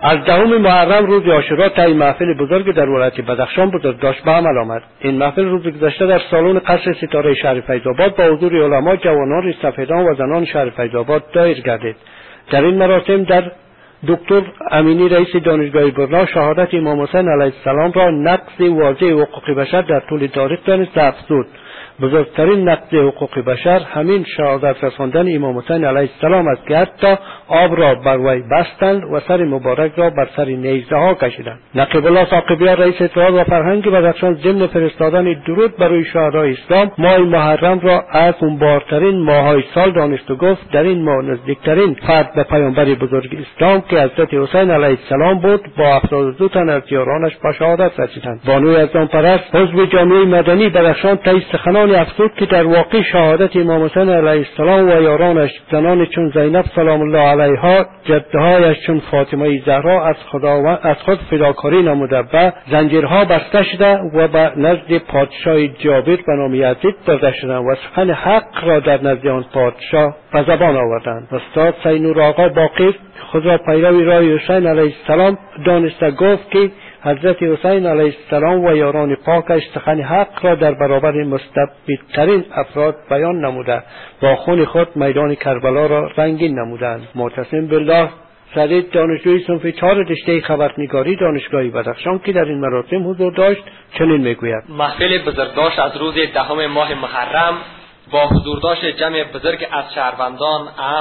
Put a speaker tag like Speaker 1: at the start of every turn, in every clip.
Speaker 1: از 10 محرم روز عاشورا طی محفل بزرگ در ولایت بدخشان بزرگداشت به عمل آمد. این محفل روز گذشته در سالن قصر ستاره شهر فیض‌آباد با حضور علما، جوانان سفیدان و زنان شهر فیض‌آباد دایر گردید. در این مراسم در دکتر امینی رئیس دانشگاه برنا شهادت امام حسین علیه السلام را نقض واضح حقوق بشر در طول تاریخ دانست افزود. بزرگترین نقض حقوق بشر همین شهادت رساندن امام حسین علیه السلام است که حتی آب را بر وی بستند و سر مبارک را بر سر نیزه ها کشیدند. نقیب الله ثاقبیان رئیس اطلاعات و فرهنگ بدخشان ضمن فرستادن درود برای شهدای اسلام ماه محرم را از خونبارترین ماه‌های سال دانست و گفت در این ماه نزدیکترین فرد به پیامبر بزرگ اسلام که حضرت حسین علیه السلام بود با 72 تن از یارانش به شهادت رسیدند. بانوی اذان پرست عضو جامعه مدنی بدخشان طی سخنان افزود که در واقع شهادت امام حسین علیه السلام و یارانش زنان چون زینب سلام الله علیها، جدهایش چون فاطمه زهرا از خود فداکاری نموده و زنجیرها بسته شده و به نزد پادشاه جابر به نام یزید برده شدند و سخن حق را در نزد آن پادشاه به زبان آوردند. استاد سینور آقا باقر خود را پیرو راه حسین علیه السلام دانسته گفت که حضرت حسین علیه السلام و یاران پاکش سخن حق را در برابر مستبدترین افراد بیان نموده با خون خود میدان کربلا را رنگین نمودند. معتصم بالله سعید دانشجوی صنف 4 رشته خبرنگاری دانشگاه بدخشان که در این مراسم حضور داشت چنین میگوید:
Speaker 2: محفل بزرگداشت از روز 10 ماه محرم با حضورداشت جمع بزرگ از شهروندان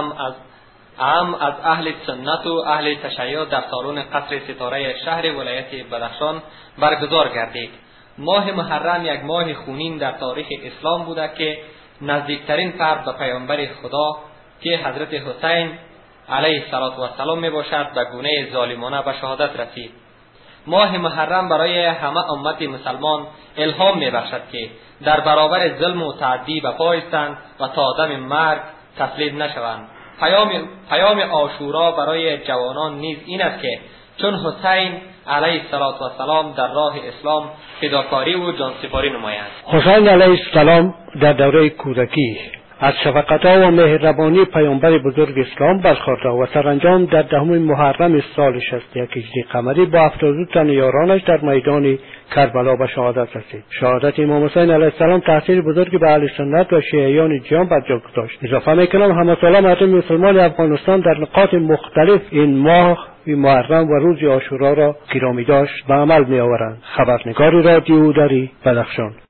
Speaker 2: اهم از اهل سنت و اهل تشیع در سالن قصر ستاره شهر ولایت بدخشان برگزار گردید. ماه محرم یک ماه خونین در تاریخ اسلام بوده که نزدیکترین فرد به پیامبر خدا که حضرت حسین علیه السلام می باشد به گونه ظالمانه به شهادت رسید. ماه محرم برای همه امت مسلمان الهام می بخشد که در برابر ظلم و تعدی به پا ایستند و تا دم مرگ تسلیم نشوند. پیام عاشورا برای جوانان نیز این است که چون حسین علیه السلام در راه اسلام فداکاری و جانسپاری نمایند.
Speaker 1: حسین علیه السلام در دوره کودکی از شفقت‌ها و مهربانی پیامبر بزرگ اسلام برخورد و سرانجام در 10 محرم سال 61 هجری قمری با 72 تن یارانش در میدان کربلا به شهادت رسید. شهادت امام حسین علیه السلام تأثیر بزرگی به اهل سنت و شیعیان جهان بر جا گذاشت. اضافه می‌کنم همه ساله مردم مسلمان افغانستان در نقاط مختلف این ماه محرم و روز عاشورا را گرامی داشت به عمل می‌آورند. خبرنگار رادیو دری بدخشان.